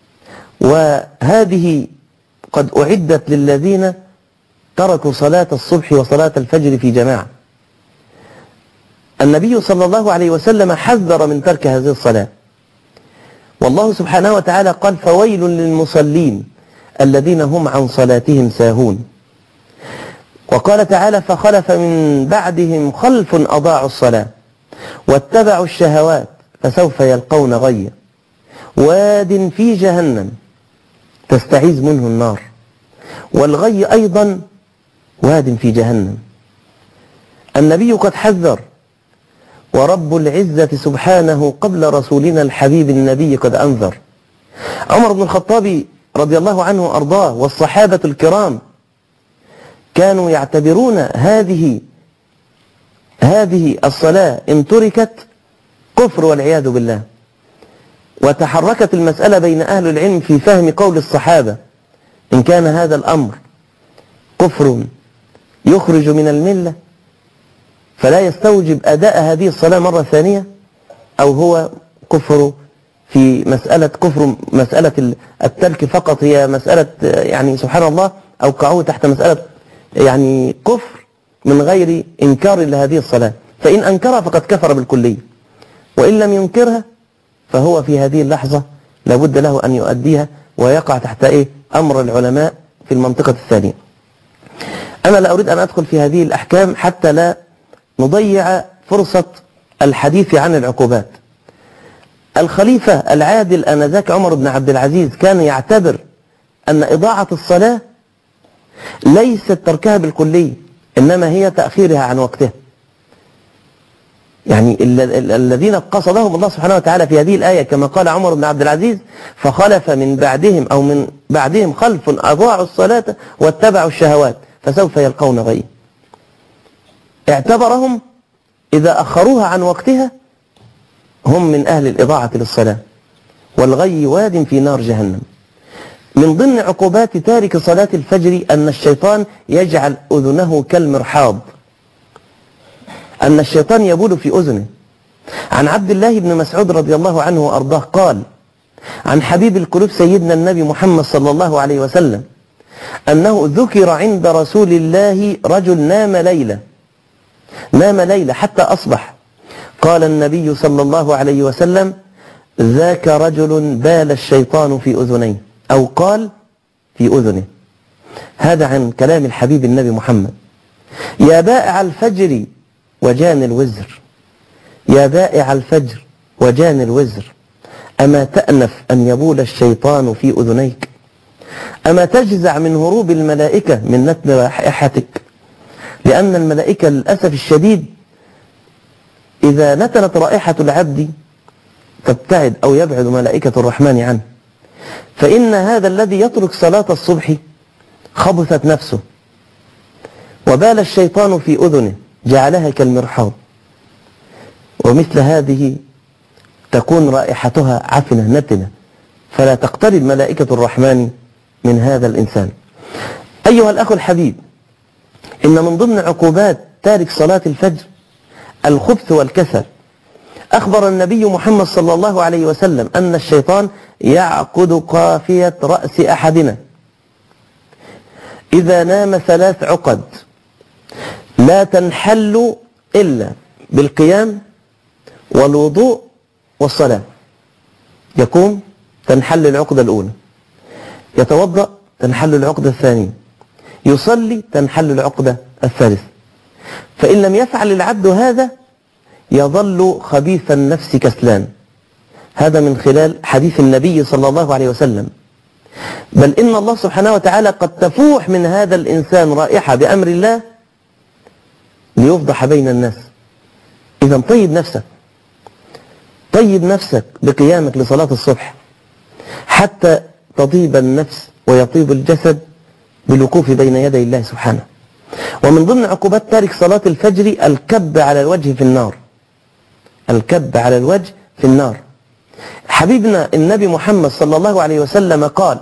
A: وهذه قد أعدت للذين تركوا صلاة الصبح وصلاة الفجر في جماعة. النبي صلى الله عليه وسلم حذر من ترك هذه الصلاة، والله سبحانه وتعالى قال: فويل للمصلين الذين هم عن صلاتهم ساهون. وقال تعالى: فخلف من بعدهم خلف أضاعوا الصلاة واتبعوا الشهوات فسوف يلقون غيا واد في جهنم تستعيذ منه النار. والغي أيضا واد في جهنم. النبي قد حذر، ورب العزة سبحانه قبل رسولنا الحبيب النبي قد أنذر. عمر بن الخطاب رضي الله عنه وأرضاه والصحابة الكرام كانوا يعتبرون هذه الصلاة إن تركت كفر والعياذ بالله. وتحركت المسألة بين أهل العلم في فهم قول الصحابة: إن كان هذا الأمر كفر يخرج من الملة فلا يستوجب أداء هذه الصلاة مرة ثانية، أو هو كفر في مسألة الترك فقط، هي مسألة يعني سبحان الله أوقعوه تحت مسألة يعني كفر من غير إنكار لهذه الصلاة. فإن أنكرها فقد كفر بالكلية، وإن لم ينكرها فهو في هذه اللحظة لابد له أن يؤديها ويقع تحت أمر العلماء في المنطقة الثانية. أنا لا أريد أن أدخل في هذه الأحكام حتى لا نضيع فرصة الحديث عن العقوبات. الخليفة العادل آنذاك عمر بن عبد العزيز كان يعتبر أن إضاعة الصلاة ليست تركها بالكلية، إنما هي تأخيرها عن وقتها. يعني الذين قصدهم الله سبحانه وتعالى في هذه الآية كما قال عمر بن عبد العزيز: فخلف من بعدهم خلف أضاعوا الصلاة واتبعوا الشهوات فسوف يلقون غيا. اعتبرهم إذا أخروها عن وقتها هم من أهل الإضاعة للصلاة، والغي واد في نار جهنم. من ضمن عقوبات تارك صلاة الفجر أن الشيطان يجعل أذنه كالمرحاض، أن الشيطان يبول في أذنه. عن عبد الله بن مسعود رضي الله عنه وأرضاه قال عن حبيب القلوب سيدنا النبي محمد صلى الله عليه وسلم أنه ذكر عند رسول الله رجل نام ليلة حتى أصبح. قال النبي صلى الله عليه وسلم: ذاك رجل بال الشيطان في أذنيه، أو قال في أذنه. هذا عن كلام الحبيب النبي محمد. يا بائع الفجر وجان الوزر، يا بائع الفجر وجان الوزر، أما تأنف أن يبول الشيطان في أذنيك؟ أما تجزع من هروب الملائكة من نتن رائحتك؟ لأن الملائكة للأسف الشديد إذا نتنت رائحة العبد تبتعد أو يبعد ملائكة الرحمن عنه. فإن هذا الذي يترك صلاة الصبح خبثت نفسه، وبال الشيطان في أذنه جعلها كالمرحاض، ومثل هذه تكون رائحتها عفنة نتنة، فلا تقترب ملائكة الرحمن من هذا الإنسان. أيها الأخ الحبيب، إن من ضمن عقوبات تارك صلاة الفجر الخبث والكسل. أخبر النبي محمد صلى الله عليه وسلم أن الشيطان يعقد قافية رأس أحدنا إذا نام 3 عقد لا تنحل إلا بالقيام والوضوء والصلاة. يقوم تنحل العقدة الأولى، يتوضأ تنحل العقدة الثانية، يصلي تنحل العقدة الثالثة. فإن لم يفعل العبد هذا يظل خبيث النفس كسلان. هذا من خلال حديث النبي صلى الله عليه وسلم. بل إن الله سبحانه وتعالى قد تفوح من هذا الإنسان رائحة بأمر الله ليفضح بين الناس. إذا طيب نفسك بقيامك لصلاة الصبح حتى تطيب النفس ويطيب الجسد بالوقوف بين يدي الله سبحانه. ومن ضمن عقوبات تارك صلاة الفجر الكب على الوجه في النار. الكب على الوجه في النار. حبيبنا النبي محمد صلى الله عليه وسلم قال: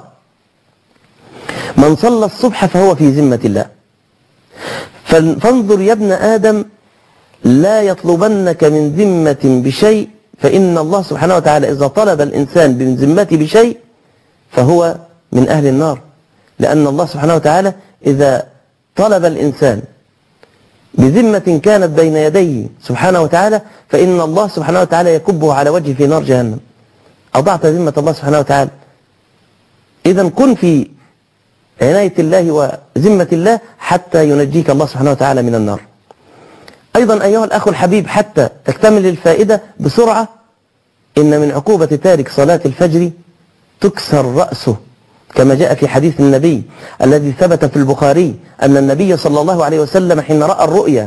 A: من صلى الصبح فهو في ذمة الله. فانظر يا ابن آدم لا يطلبنك من ذمة بشيء، فإن الله سبحانه وتعالى إذا طلب الإنسان من ذمته بشيء فهو من أهل النار. لأن الله سبحانه وتعالى إذا طلب الإنسان بذمة كانت بين يديه سبحانه وتعالى فإن الله سبحانه وتعالى يكبه على وجهه في نار جهنم. أضعت ذمة الله سبحانه وتعالى. إذا كن في عناية الله وذمة الله حتى ينجيك الله سبحانه وتعالى من النار. أيضا أيها الأخ الحبيب، حتى تكتمل الفائدة بسرعة، إن من عقوبة تارك صلاة الفجر تكسر رأسه، كما جاء في حديث النبي الذي ثبت في البخاري أن النبي صلى الله عليه وسلم حين رأى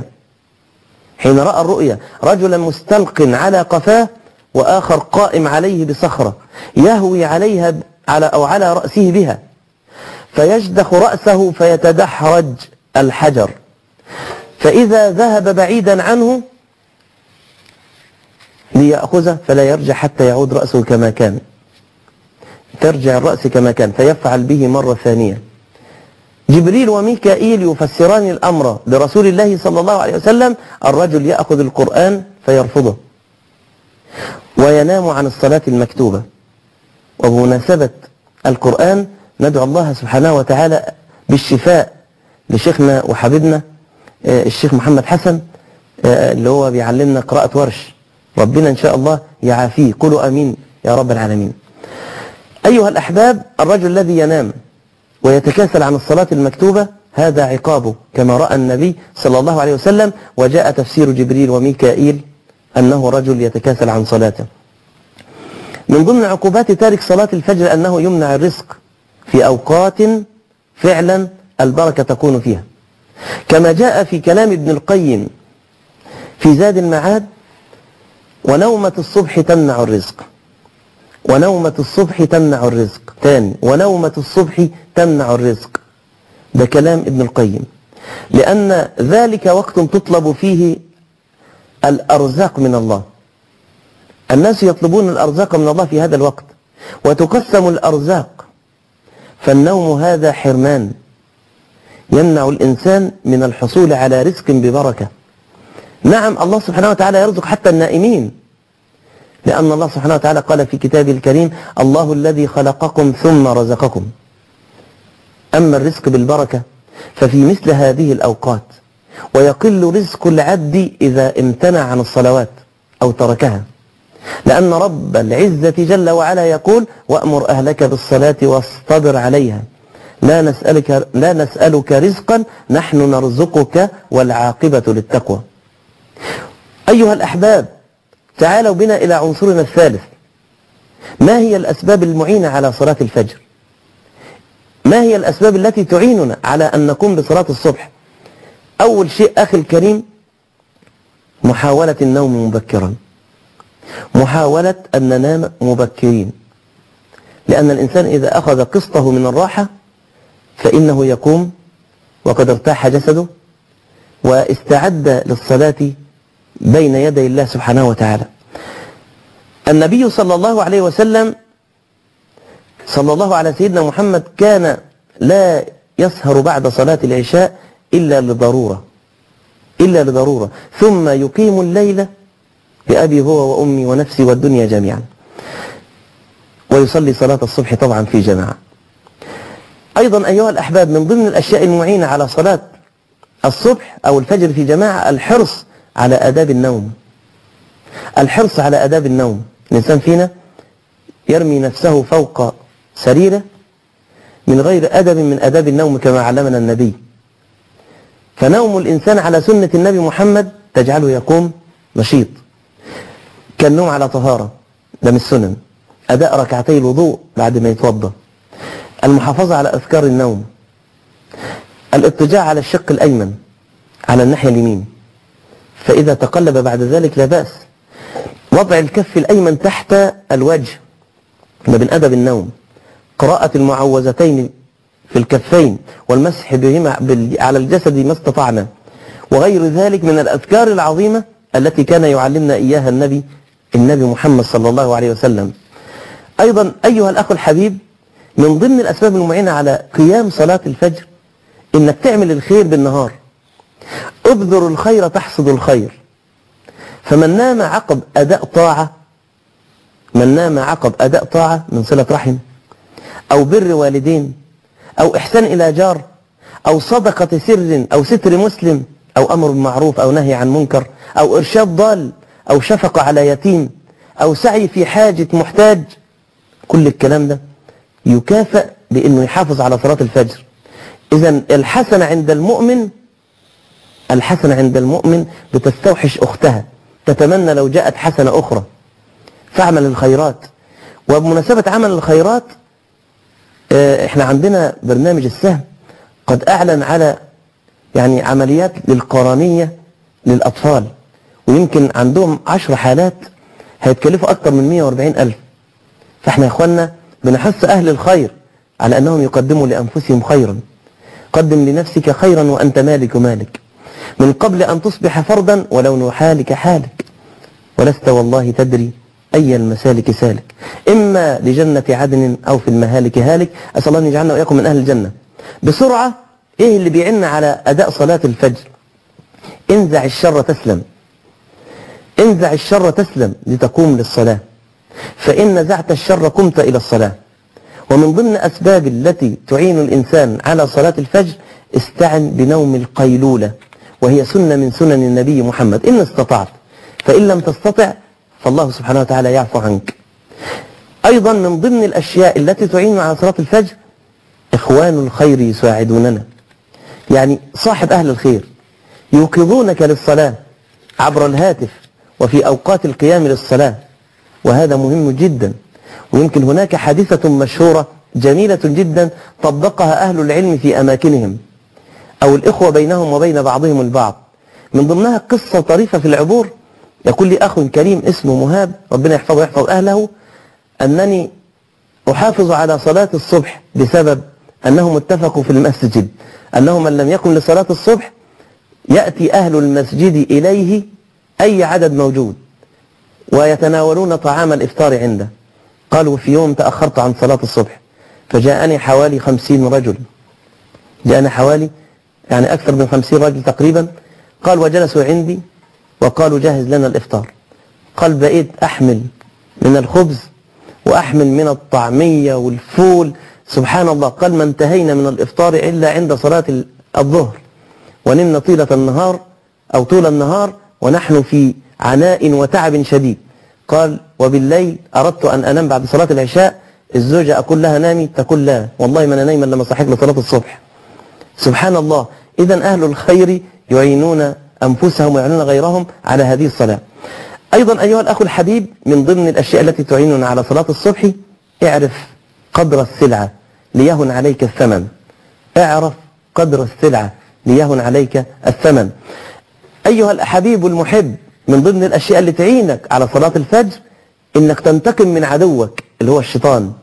A: الرؤيا رجلا مستلق على قفاه وآخر قائم عليه بصخرة يهوي عليها على رأسه بها، فيشدخ رأسه فيتدحرج الحجر، فإذا ذهب بعيدا عنه ليأخذه فلا يرجع حتى يعود رأسه كما كان، ترجع الرأس كما كان، فيفعل به مرة ثانية. جبريل وميكائيل يفسران الأمر لرسول الله صلى الله عليه وسلم. الرجل يأخذ القرآن فيرفضه وينام عن الصلاة المكتوبة. وبمناسبة القرآن ندعو الله سبحانه وتعالى بالشفاء لشيخنا وحبيبنا الشيخ محمد حسن اللي هو بيعلمنا قراءة ورش. ربنا إن شاء الله يعافيه، قولوا أمين يا رب العالمين. أيها الأحباب، الرجل الذي ينام ويتكاسل عن الصلاة المكتوبة هذا عقابه كما رأى النبي صلى الله عليه وسلم، وجاء تفسير جبريل وميكائيل أنه رجل يتكاسل عن صلاته. من ضمن عقوبات تارك صلاة الفجر أنه يمنع الرزق في أوقات فعلا البركة تكون فيها، كما جاء في كلام ابن القيم في زاد المعاد: ونومة الصبح تمنع الرزق، ونومة الصبح تمنع الرزق، تاني ونومة الصبح تمنع الرزق. ده كلام ابن القيم، لأن ذلك وقت تطلب فيه الأرزاق من الله. الناس يطلبون الأرزاق من الله في هذا الوقت، وتقسم الأرزاق، فالنوم هذا حرمان يمنع الإنسان من الحصول على رزق ببركة. نعم، الله سبحانه وتعالى يرزق حتى النائمين، لأن الله سبحانه وتعالى قال في كتابه الكريم: الله الذي خلقكم ثم رزقكم. أما الرزق بالبركة ففي مثل هذه الأوقات، ويقل رزق العبد إذا امتنع عن الصلوات أو تركها، لأن رب العزة جل وعلا يقول: وأمر أهلك بالصلاة واصطبر عليها لا نسألك رزقا نحن نرزقك والعاقبة للتقوى. أيها الأحباب، تعالوا بنا إلى عنصرنا الثالث. ما هي الأسباب المعينة على صلاة الفجر؟ ما هي الأسباب التي تعيننا على أن نقوم بصلاة الصبح؟ أول شيء أخي الكريم، محاولة النوم مبكرا، محاولة أن ننام مبكرين. لأن الإنسان إذا أخذ قسطه من الراحة فإنه يقوم وقد ارتاح جسده واستعد للصلاة بين يدي الله سبحانه وتعالى. النبي صلى الله عليه وسلم صلى الله على سيدنا محمد كان لا يسهر بعد صلاة العشاء إلا لضرورة ثم يقيم الليل بأبي هو وأمي ونفسي والدنيا جميعا، ويصلي صلاة الصبح طبعا في جماعة. أيضا أيها الأحباب، من ضمن الأشياء المعينة على صلاة الصبح أو الفجر في جماعة الحرص على آداب النوم. الحرص على آداب النوم. الإنسان فينا يرمي نفسه فوق سريره من غير أدب من آداب النوم كما علمنا النبي. فنوم الإنسان على سنة النبي محمد تجعله يقوم نشيط، كالنوم على طهارة، ده من السنن. أداء ركعتي الوضوء بعد ما يتوضا، المحافظة على أذكار النوم، الاضطجاع على الشق الأيمن على الناحية اليمين، فإذا تقلب بعد ذلك لا بأس. وضع الكف الأيمن تحت الوجه، ده من أدب النوم. قراءة المعوذتين في الكفين والمسح بهما على الجسد ما استطعنا، وغير ذلك من الأذكار العظيمة التي كان يعلمنا إياها النبي محمد صلى الله عليه وسلم. أيضا أيها الأخ الحبيب، من ضمن الأسباب المعينة على قيام صلاة الفجر إنك تعمل الخير بالنهار. ابذر الخير تحصد الخير. فمن نام عقب أداء طاعة من صلة رحم أو بر والدين أو إحسان إلى جار أو صدقة سر أو ستر مسلم أو أمر بالمعروف أو نهي عن منكر أو إرشاد ضال أو شفقة على يتيم أو سعي في حاجة محتاج، كل الكلام ده يكافئ بأنه يحافظ على صلاة الفجر. إذن الحسنة عند المؤمن بتستوحش أختها، تتمنى لو جاءت حسنة أخرى. فاعمل الخيرات. وبمناسبة عمل الخيرات، احنا عندنا برنامج السهم قد أعلن على عمليات للقرنية للأطفال، ويمكن عندهم 10 حالات هيتكلفوا أكثر من 140,000. فاحنا يا اخوانا بنحث أهل الخير على أنهم يقدموا لأنفسهم خيرا. قدم لنفسك خيرا وأنت مالك من قبل أن تصبح فردا ولو نحالك حالك، ولست والله تدري أي المسالك سالك، إما لجنة عدن أو في المهالك هالك. أسأل الله أن يجعلنا وإياكم من أهل الجنة. بسرعة، إيه اللي بيعنا على أداء صلاة الفجر؟ انزع الشر تسلم لتقوم للصلاة، فإن نزعت الشر قمت إلى الصلاة. ومن ضمن أسباب التي تعين الإنسان على صلاة الفجر استعن بنوم القيلولة، وهي سنة من سنن النبي محمد إن استطعت، فإن لم تستطع فالله سبحانه وتعالى يعفو عنك. أيضا من ضمن الأشياء التي تعين على صلاة الفجر إخوان الخير يساعدوننا، صاحب أهل الخير يوقظونك للصلاة عبر الهاتف وفي أوقات القيام للصلاة، وهذا مهم جدا. ويمكن هناك حادثة مشهورة جميلة جدا طبقها أهل العلم في أماكنهم أو الإخوة بينهم وبين بعضهم البعض. من ضمنها قصة طريفة في العبور. يقول لي أخ كريم اسمه مهاب، ربنا يحفظه ويحفظ أهله، أنني أحافظ على صلاة الصبح بسبب أنهم اتفقوا في المسجد أنه من لم يقم لصلاة الصبح يأتي أهل المسجد إليه أي عدد موجود ويتناولون طعام الإفطار عنده. قالوا في يوم تأخرت عن صلاة الصبح فجاءني حوالي 50 رجل، جاءنا حوالي أكثر من 50 رجل تقريبا. قال وجلسوا عندي وقالوا جهز لنا الإفطار. قال بقيت أحمل من الخبز وأحمل من الطعمية والفول، سبحان الله. قال ما انتهينا من الإفطار إلا عند صلاة الظهر، ونمنا طيلة النهار أو طول النهار ونحن في عناء وتعب شديد. قال وبالليل أردت أن أنام بعد صلاة العشاء، الزوجة أقول لها نامي، تقول لا والله ما أنا نايما لما صحيت لصلاة الصبح. سبحان الله. إذن أهل الخير يعينون أنفسهم ويعينون غيرهم على هذه الصلاة. أيضا أيها الأخ الحبيب، من ضمن الأشياء التي تعيننا على صلاة الصبح اعرف قدر السلعة ليهن عليك الثمن. اعرف قدر السلعة ليهن عليك الثمن. أيها الحبيب المحب، من ضمن الأشياء اللي تعينك على صلاة الفجر إنك تنتقم من عدوك اللي هو الشيطان.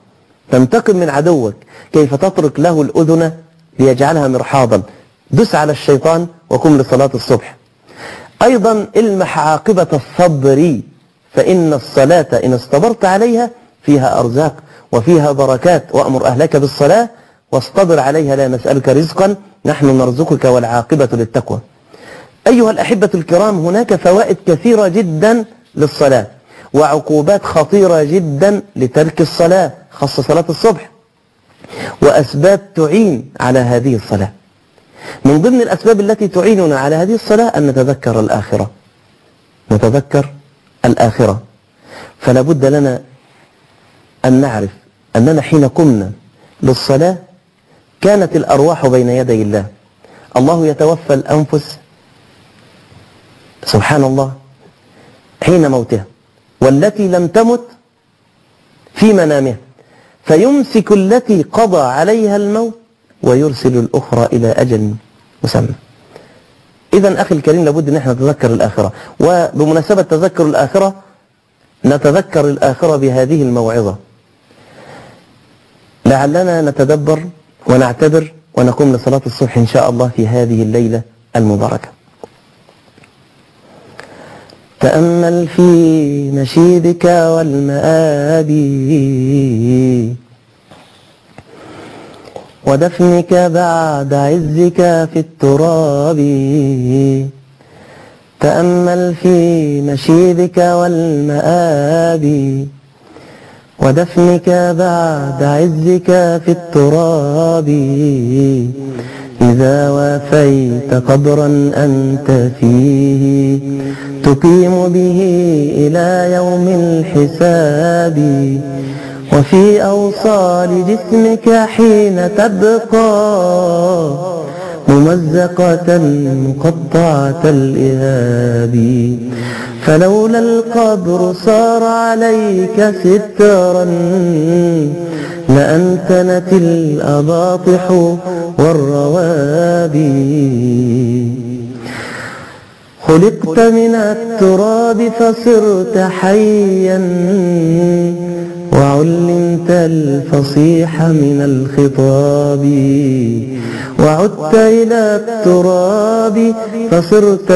A: تنتقم من عدوك، كيف تترك له الأذن ليجعلها مرحاضا؟ دس على الشيطان وقم لصلاة الصبح. أيضا المح عاقبة الصبر، فإن الصلاة إن استبرت عليها فيها أرزاق وفيها بركات. وأمر أهلك بالصلاة واصطبر عليها لا نسألك رزقا نحن نرزقك والعاقبة للتقوى. أيها الأحبة الكرام، هناك فوائد كثيرة جدا للصلاة وعقوبات خطيرة جدا لترك الصلاة، خاصة صلاة الصبح، وأسباب تعين على هذه الصلاة. من ضمن الأسباب التي تعيننا على هذه الصلاة أن نتذكر الآخرة، نتذكر الآخرة. فلا بد لنا أن نعرف أننا حين قمنا للصلاة كانت الأرواح بين يدي الله. الله يتوفى الأنفس سبحان الله حين موتها، والتي لم تمت في منامها، فيمسك التي قضى عليها الموت ويرسل الأخرى إلى أجل مسمى. إذن أخي الكريم لابد أن احنا نتذكر الآخرة. وبمناسبة تذكر الآخرة نتذكر الآخرة بهذه الموعظة، لعلنا نتدبر ونعتبر ونقوم لصلاة الصبح إن شاء الله في هذه الليلة المباركة. تأمل في نشيدك والمآبي ودفنك بعد عزك في التراب. تأمل في نشيدك والمآبي ودفنك بعد عزك في التراب. إذا وافيت قبرا أنت فيه تقيم به إلى يوم الحساب. وفي أوصال جسمك حين تبقى ممزقة مقطعة الإهاب. فلولا القبر صار عليك سترا لأنتنت الأباطح والروابي. خلقت من التراب فصرت حيا وعلمت الفصيح من الخطاب. وعدت إلى التراب فصرت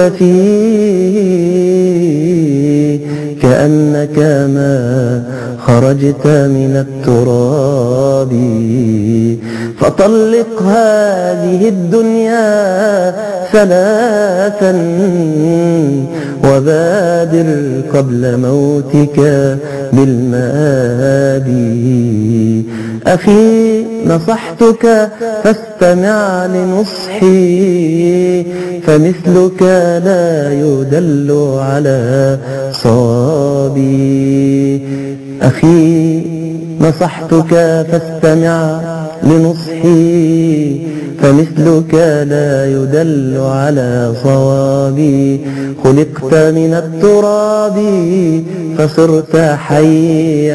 A: فيه كأنك ما خرجت من التراب. فطلق هذه الدنيا ثلاثا وبادر قبل موتك بالمآب. أخي نصحتك فاستمع لنصحي فمثلك لا يدل على صوابي. أخي نصحتك فاستمع لنصحي فمثلك لا يدل على صوابي. خلقت من التراب فصرت حيا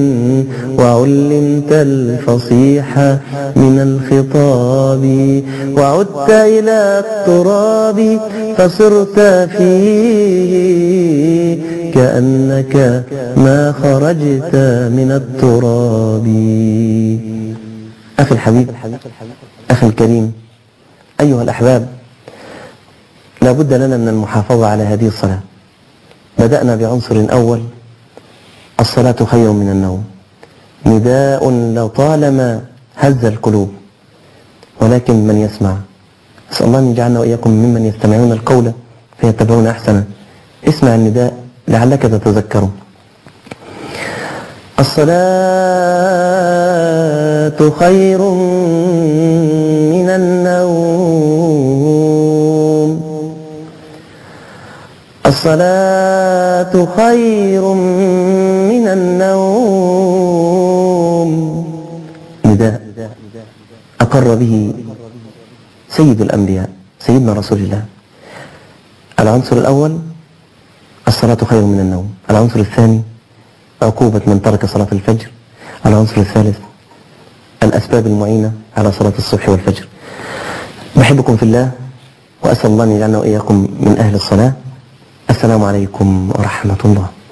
A: وعلمت الفصيح من الخطاب. وعدت إلى التراب فصرت فيه كأنك ما خرجت من التراب. أخي الحبيب، أخي الكريم، أيها الأحباب، لا بد لنا من المحافظة على هذه الصلاة. بدأنا بعنصر أول، الصلاة خير من النوم، نداء لطالما هز القلوب، ولكن من يسمع. أسأل الله أن يجعلنا وإياكم ممن يستمعون القول فيتبعون أحسنه. اسمع النداء لعلك تتذكره. الصلاة خير من النوم. الصلاة خير من النوم. نداء أقر به سيد الأنبياء سيدنا رسول الله. العنصر الأول الصلاة خير من النوم. العنصر الثاني عقوبة من ترك صلاة الفجر. العنصر الثالث الأسباب المعينة على صلاة الصبح والفجر. بحبكم في الله وأسأل الله أن يجعلنا وإياكم من أهل الصلاة. السلام عليكم ورحمة الله.